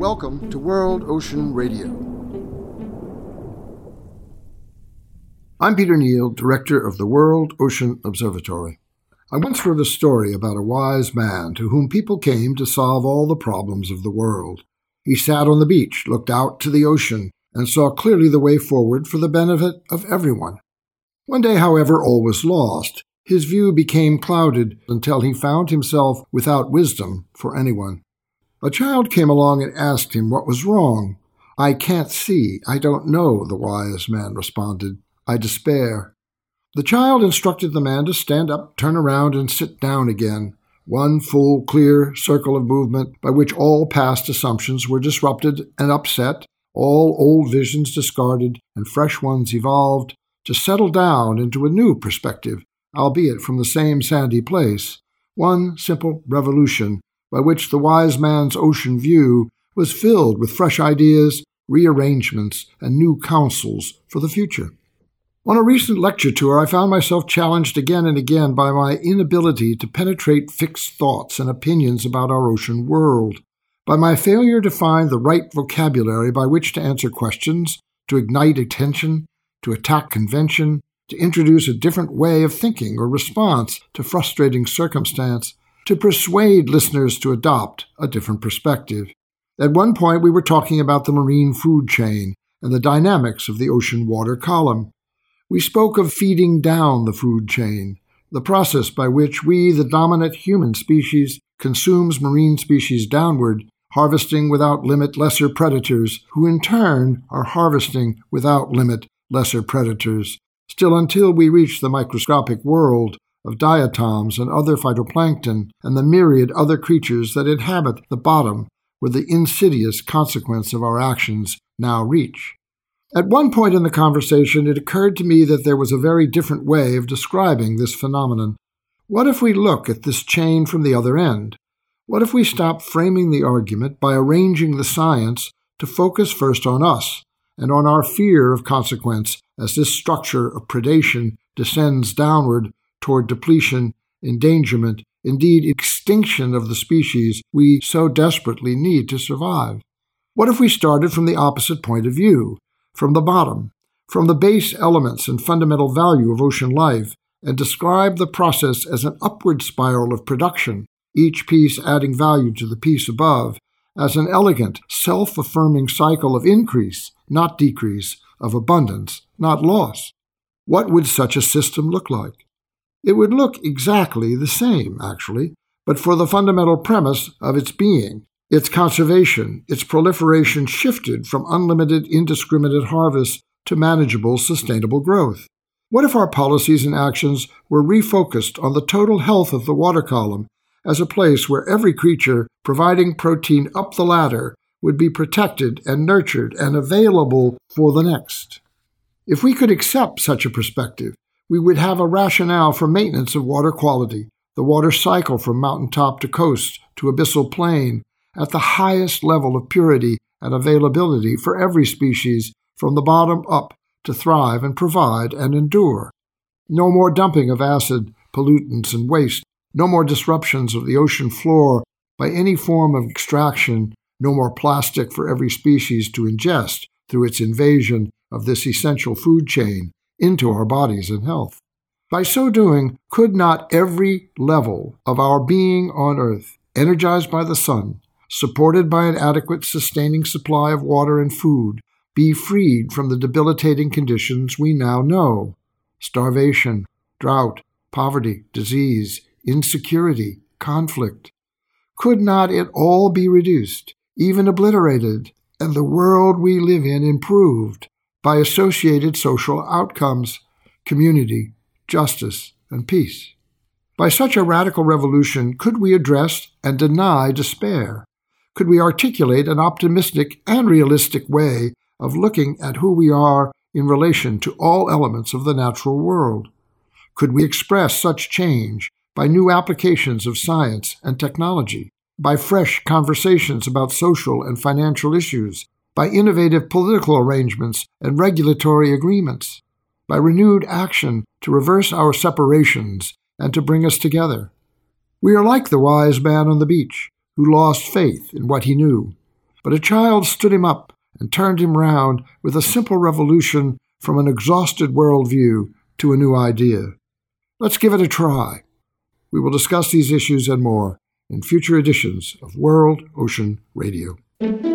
Welcome to World Ocean Radio. I'm Peter Neal, director of the World Ocean Observatory. I once wrote a story about a wise man to whom people came to solve all the problems of the world. He sat on the beach, looked out to the ocean, and saw clearly the way forward for the benefit of everyone. One day, however, all was lost. His view became clouded until he found himself without wisdom for anyone. A child came along and asked him what was wrong. "I can't see, I don't know," the wise man responded. "I despair." The child instructed the man to stand up, turn around, and sit down again. One full, clear circle of movement by which all past assumptions were disrupted and upset, all old visions discarded, and fresh ones evolved, to settle down into a new perspective, albeit from the same sandy place. One simple revolution by which the wise man's ocean view was filled with fresh ideas, rearrangements, and new counsels for the future. On a recent lecture tour, I found myself challenged again and again by my inability to penetrate fixed thoughts and opinions about our ocean world, by my failure to find the right vocabulary by which to answer questions, to ignite attention, to attack convention, to introduce a different way of thinking or response to frustrating circumstance, to persuade listeners to adopt a different perspective. At one point, we were talking about the marine food chain and the dynamics of the ocean water column. We spoke of feeding down the food chain, the process by which we, the dominant human species, consumes marine species downward, harvesting without limit lesser predators, who in turn are harvesting without limit lesser predators, still until we reach the microscopic world of diatoms and other phytoplankton and the myriad other creatures that inhabit the bottom where the insidious consequence of our actions now reach. At one point in the conversation, it occurred to me that there was a very different way of describing this phenomenon. What if we look at this chain from the other end? What if we stop framing the argument by arranging the science to focus first on us and on our fear of consequence as this structure of predation descends downward toward depletion, endangerment, indeed extinction of the species we so desperately need to survive? What if we started from the opposite point of view, from the bottom, from the base elements and fundamental value of ocean life, and described the process as an upward spiral of production, each piece adding value to the piece above, as an elegant, self-affirming cycle of increase, not decrease, of abundance, not loss? What would such a system look like? It would look exactly the same, actually, but for the fundamental premise of its being, its conservation, its proliferation shifted from unlimited, indiscriminate harvest to manageable, sustainable growth. What if our policies and actions were refocused on the total health of the water column as a place where every creature providing protein up the ladder would be protected and nurtured and available for the next? If we could accept such a perspective, we would have a rationale for maintenance of water quality, the water cycle from mountaintop to coast to abyssal plain, at the highest level of purity and availability for every species from the bottom up to thrive and provide and endure. No more dumping of acid, pollutants, and waste. No more disruptions of the ocean floor by any form of extraction. No more plastic for every species to ingest through its invasion of this essential food chain into our bodies and health. By so doing, could not every level of our being on Earth, energized by the sun, supported by an adequate sustaining supply of water and food, be freed from the debilitating conditions we now know? Starvation, drought, poverty, disease, insecurity, conflict. Could not it all be reduced, even obliterated, and the world we live in improved by associated social outcomes, community, justice, and peace? By such a radical revolution, could we address and deny despair? Could we articulate an optimistic and realistic way of looking at who we are in relation to all elements of the natural world? Could we express such change by new applications of science and technology, by fresh conversations about social and financial issues, by innovative political arrangements and regulatory agreements, by renewed action to reverse our separations and to bring us together? We are like the wise man on the beach, who lost faith in what he knew. But a child stood him up and turned him round with a simple revolution from an exhausted worldview to a new idea. Let's give it a try. We will discuss these issues and more in future editions of World Ocean Radio.